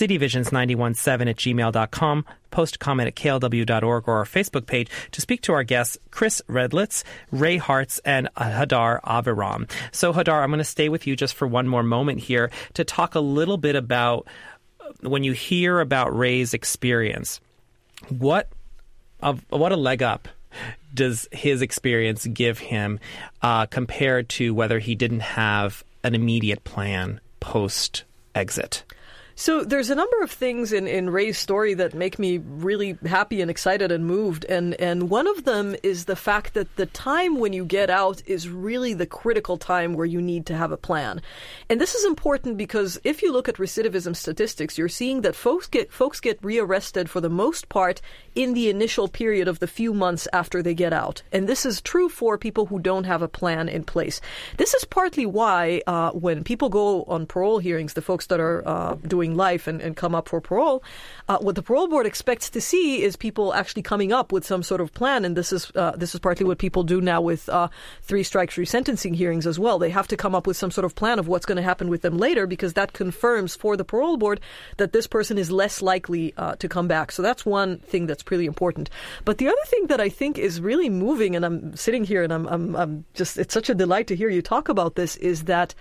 cityvisions917@gmail.com. Post a comment at klw.org or our Facebook page to speak to our guests, Chris Redlitz, Ray Hartz, and Hadar Aviram. So, Hadar, I'm going to stay with you just for one more moment here to talk a little bit about when you hear about Ray's experience, what a leg up does his experience give him compared to whether he didn't have an immediate plan post-exit? So there's a number of things in Ray's story that make me really happy and excited and moved. And one of them is the fact that the time when you get out is really the critical time where you need to have a plan. And this is important because if you look at recidivism statistics, you're seeing that folks get rearrested for the most part in the initial period of the few months after they get out. And this is true for people who don't have a plan in place. This is partly why when people go on parole hearings, the folks that are doing life and come up for parole, what the parole board expects to see is people actually coming up with some sort of plan, and this is partly what people do now with 3 strikes resentencing hearings as well. They have to come up with some sort of plan of what's going to happen with them later, because that confirms for the parole board that this person is less likely to come back. So that's one thing that's pretty important. But the other thing that I think is really moving, and I'm sitting here and I'm just, it's such a delight to hear you talk about this, is that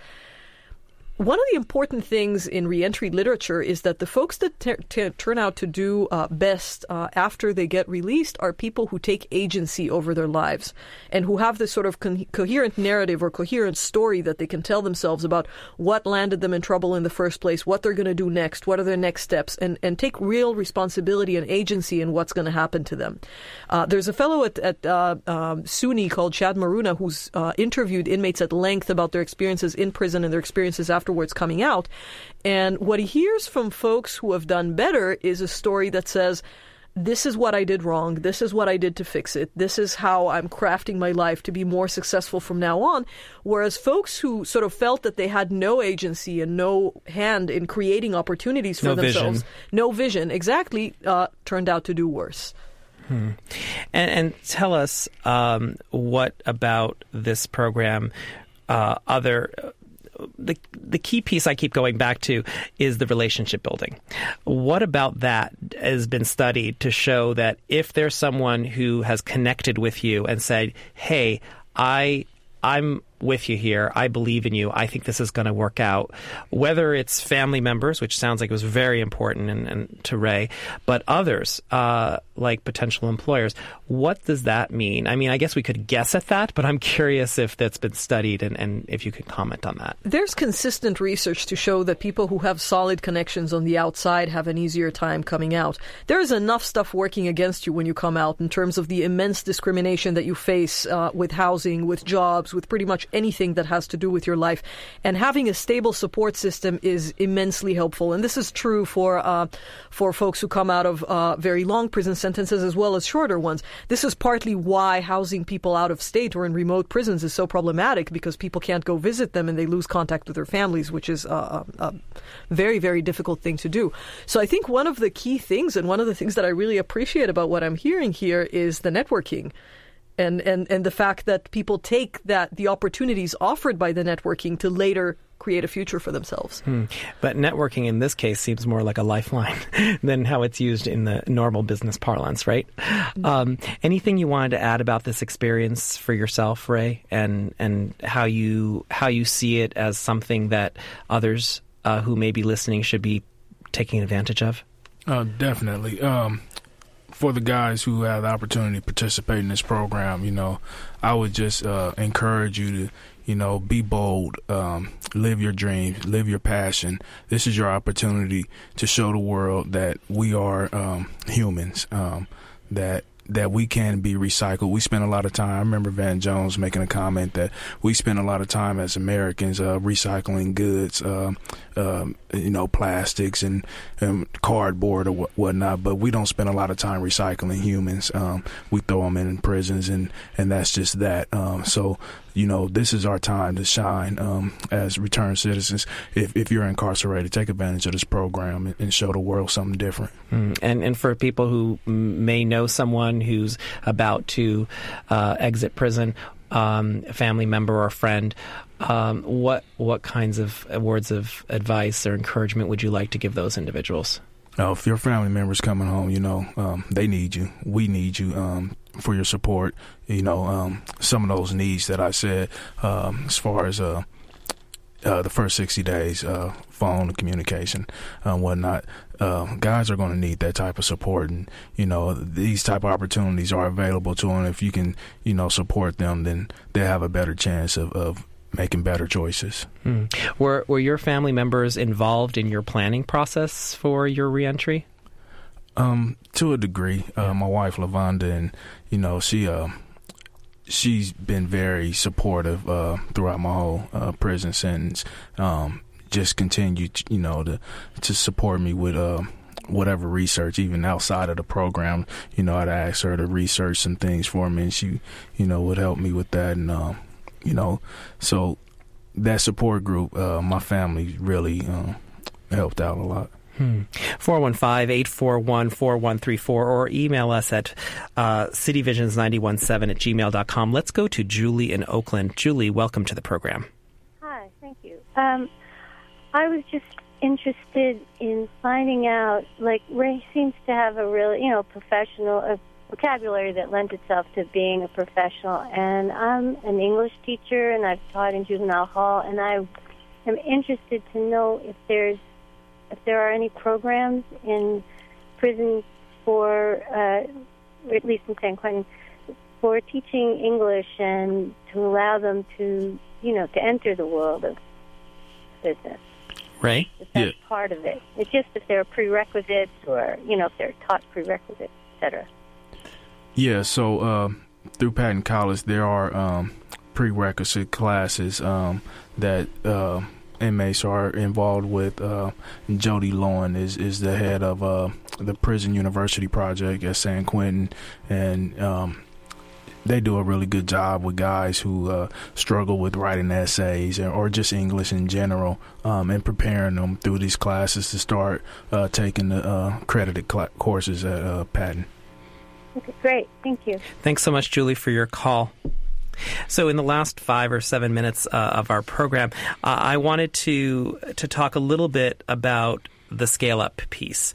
one of the important things in reentry literature is that the folks that turn out to do best after they get released are people who take agency over their lives and who have this sort of coherent narrative or coherent story that they can tell themselves about what landed them in trouble in the first place, what they're going to do next, what are their next steps, and take real responsibility and agency in what's going to happen to them. There's a fellow at SUNY called Chad Maruna who's interviewed inmates at length about their experiences in prison and their experiences afterwards coming out. And what he hears from folks who have done better is a story that says, this is what I did wrong. This is what I did to fix it. This is how I'm crafting my life to be more successful from now on. Whereas folks who sort of felt that they had no agency and no hand in creating opportunities for themselves, no vision, exactly, turned out to do worse. And tell us what about this program, the key piece I keep going back to is the relationship building. What about that has been studied to show that if there's someone who has connected with you and said, hey, I'm with you here, I believe in you, I think this is going to work out, whether it's family members, which sounds like it was very important and to Ray, but others, like potential employers, what does that mean? I mean, I guess we could guess at that, but I'm curious if that's been studied and if you could comment on that. There's consistent research to show that people who have solid connections on the outside have an easier time coming out. There is enough stuff working against you when you come out in terms of the immense discrimination that you face with housing, with jobs, with pretty much anything that has to do with your life. And having a stable support system is immensely helpful. And this is true for folks who come out of very long prison sentences as well as shorter ones. This is partly why housing people out of state or in remote prisons is so problematic, because people can't go visit them and they lose contact with their families, which is a very, very difficult thing to do. So I think one of the key things, and one of the things that I really appreciate about what I'm hearing here, is the networking. And the fact that people take the opportunities offered by the networking to later create a future for themselves. But networking in this case seems more like a lifeline than how it's used in the normal business parlance, right? Anything you wanted to add about this experience for yourself, Ray, and how you see it as something that others who may be listening should be taking advantage of? Definitely. For the guys who have the opportunity to participate in this program, I would just encourage you to, be bold, live your dreams, live your passion. This is your opportunity to show the world that we are humans, that we can be recycled. We spend a lot of time. I remember Van Jones making a comment that we spend a lot of time as Americans recycling goods, plastics and cardboard or whatnot, but we don't spend a lot of time recycling humans. We throw them in prisons, and that's just that. So this is our time to shine as returned citizens. If you're incarcerated, take advantage of this program and show the world something different. And for people who may know someone who's about to exit prison, a family member or a friend, what kinds of words of advice or encouragement would you like to give those individuals? If your family member's coming home, they need you. We need you for your support. Some of those needs that I said, as far as the first 60 days, phone communication, whatnot. Guys are going to need that type of support, and these type of opportunities are available to them. If you can, support them, then they have a better chance of making better choices. Were your family members involved in your planning process for your reentry? To a degree. My wife LaVonda, and she's been very supportive throughout my whole prison sentence. Just continued, to support me with whatever research, even outside of the program. I'd ask her to research some things for me, and she, would help me with that. And so that support group, my family really helped out a lot. 415-841-4134 or email us at cityvisions917@gmail.com. Let's go to Julie in Oakland. Julie, welcome to the program. Hi, thank you. I was just interested in finding out, Ray seems to have a really, professional vocabulary that lends itself to being a professional. And I'm an English teacher, and I've taught in juvenile hall, and I am interested to know if there are any programs in prison for, or at least in San Quentin, for teaching English and to allow them to, to enter the world of business. Ray? That's part of it. It's just if there are prerequisites or, if they're taught prerequisites, et cetera. Yeah, so through Patton College, there are prerequisite classes that inmates are involved with. Jody Lowen is the head of the Prison University Project at San Quentin, and they do a really good job with guys who struggle with writing essays or just English in general, and preparing them through these classes to start taking the accredited courses at Patton. Okay, great. Thank you. Thanks so much, Julie, for your call. So in the last 5 or 7 minutes of our program, I wanted to talk a little bit about the scale-up piece.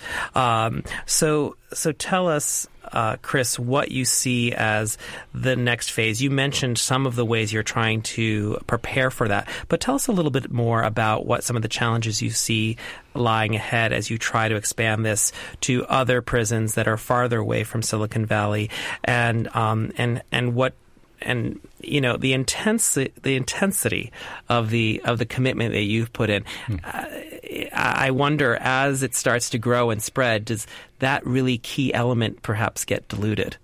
So tell us, Chris, what you see as the next phase. You mentioned some of the ways you're trying to prepare for that, but tell us a little bit more about what some of the challenges you see lying ahead as you try to expand this to other prisons that are farther away from Silicon Valley, and what. And the intensity of the commitment that you've put in. I wonder, as it starts to grow and spread, does that really key element perhaps get diluted?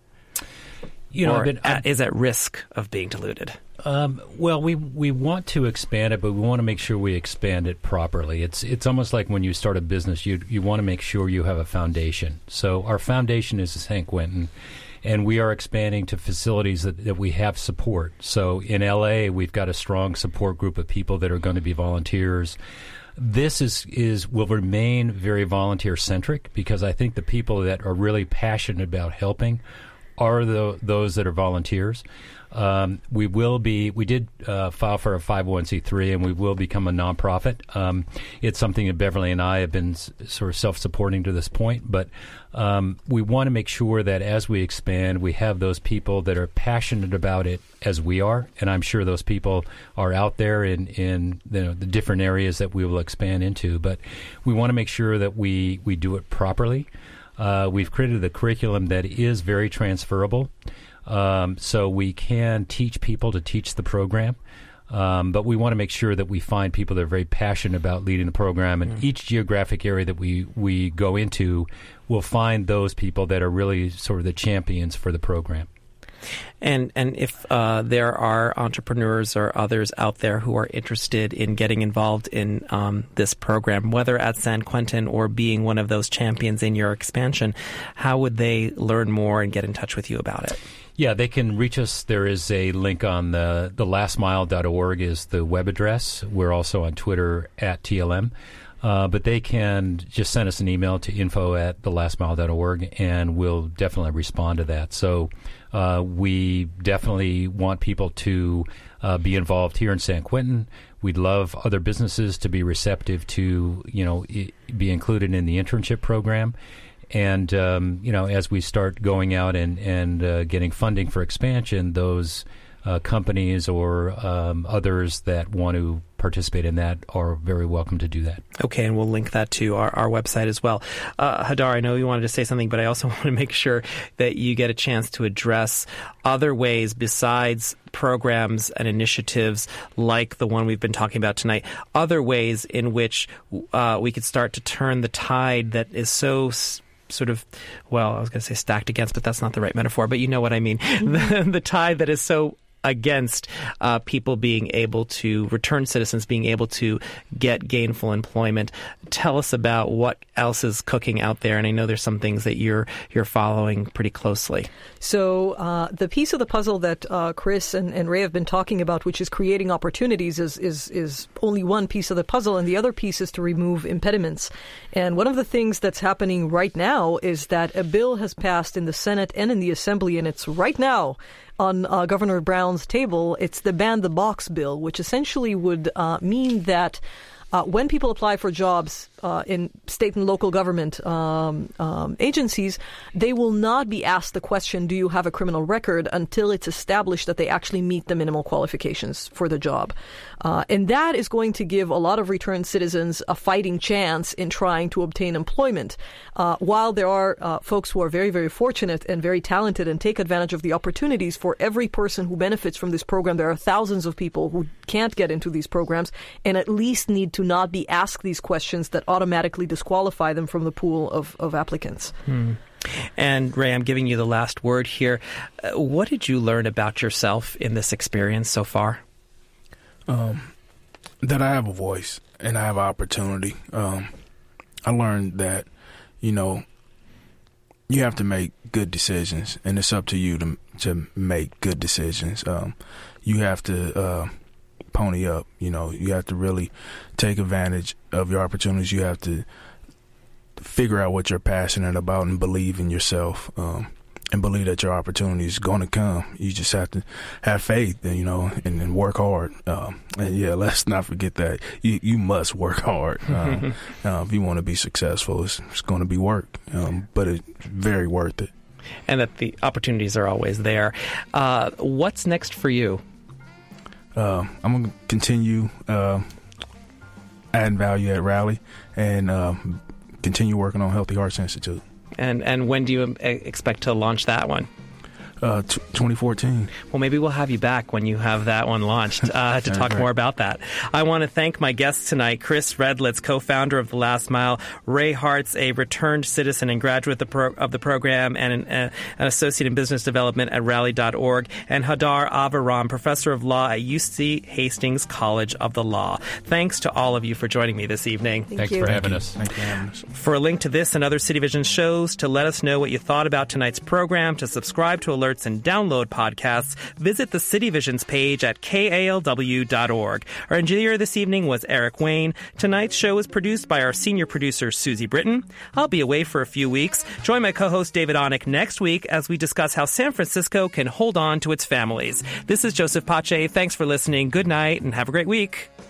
Is at risk of being diluted? Well, we want to expand it, but we want to make sure we expand it properly. It's almost like when you start a business, you want to make sure you have a foundation. So our foundation is San Quentin. And we are expanding to facilities that we have support. So in L.A., we've got a strong support group of people that are going to be volunteers. This will remain very volunteer-centric because I think the people that are really passionate about helping are those that are volunteers. We did file for a 501c3, and we will become a nonprofit. It's something that Beverly and I have been sort of self-supporting to this point, but we want to make sure that as we expand, we have those people that are passionate about it as we are, and I'm sure those people are out there in the different areas that we will expand into. But we want to make sure that we do it properly. We've created a curriculum that is very transferable. So we can teach people to teach the program, but we want to make sure that we find people that are very passionate about leading the program. And each geographic area that we go into, we'll find those people that are really sort of the champions for the program. And if there are entrepreneurs or others out there who are interested in getting involved in this program, whether at San Quentin or being one of those champions in your expansion, how would they learn more and get in touch with you about it? Yeah, they can reach us. There is a link on the lastmile.org is the web address. We're also on Twitter at TLM. But they can just send us an email to info@thelastmile.org, and we'll definitely respond to that. So we definitely want people to be involved here in San Quentin. We'd love other businesses to be receptive to, be included in the internship program. And, as we start going out and getting funding for expansion, those companies or others that want to participate in that are very welcome to do that. Okay, and we'll link that to our website as well. Hadar, I know you wanted to say something, but I also want to make sure that you get a chance to address other ways besides programs and initiatives like the one we've been talking about tonight, other ways in which we could start to turn the tide that is so sort of, well, I was going to say stacked against, but that's not the right metaphor, but you know what I mean. The tide that is so against people being able to, return citizens being able to get gainful employment. Tell us about what else is cooking out there, and I know there's some things that you're following pretty closely. So the piece of the puzzle that Chris and Ray have been talking about, which is creating opportunities, is only one piece of the puzzle, and the other piece is to remove impediments. And one of the things that's happening right now is that a bill has passed in the Senate and in the Assembly, and it's right now on Governor Brown's table. It's the Ban the Box bill, which essentially would mean that when people apply for jobs in state and local government agencies, they will not be asked the question, do you have a criminal record, until it's established that they actually meet the minimal qualifications for the job. And that is going to give a lot of returned citizens a fighting chance in trying to obtain employment. While there are folks who are very, very fortunate and very talented and take advantage of the opportunities, for every person who benefits from this program, there are thousands of people who can't get into these programs and at least need to not be asked these questions that automatically disqualify them from the pool of applicants. And Ray, I'm giving you the last word here. What did you learn about yourself in this experience so far? That I have a voice and I have opportunity. I learned that, you have to make good decisions, and it's up to you to make good decisions. You have to pony up. You have to really take advantage of your opportunities. You have to figure out what you're passionate about and believe in yourself, and believe that your opportunity is going to come. You just have to have faith, and work hard. And yeah, let's not forget that you must work hard. If you want to be successful, it's going to be work, but it's very worth it. And that the opportunities are always there. What's next for you? I'm going to continue adding value at Rally and continue working on Healthy Hearts Institute. And when do you expect to launch that one? 2014. Well, maybe we'll have you back when you have that one launched to talk more about that. I want to thank my guests tonight, Chris Redlitz, co-founder of The Last Mile, Ray Hartz, a returned citizen and graduate of the program and an associate in business development at Rally.org, and Hadar Avaram, professor of law at UC Hastings College of the Law. Thanks to all of you for joining me this evening. Thanks for having us. Thank you for having us. For a link to this and other City Vision shows, to let us know what you thought about tonight's program, to subscribe to Alert alerts, and download podcasts, visit the City Visions page at kalw.org. Our engineer this evening was Eric Wayne. Tonight's show is produced by our senior producer, Susie Britton. I'll be away for a few weeks. Join my co-host David Onek next week as we discuss how San Francisco can hold on to its families. This is Joseph Pace. Thanks for listening. Good night and have a great week.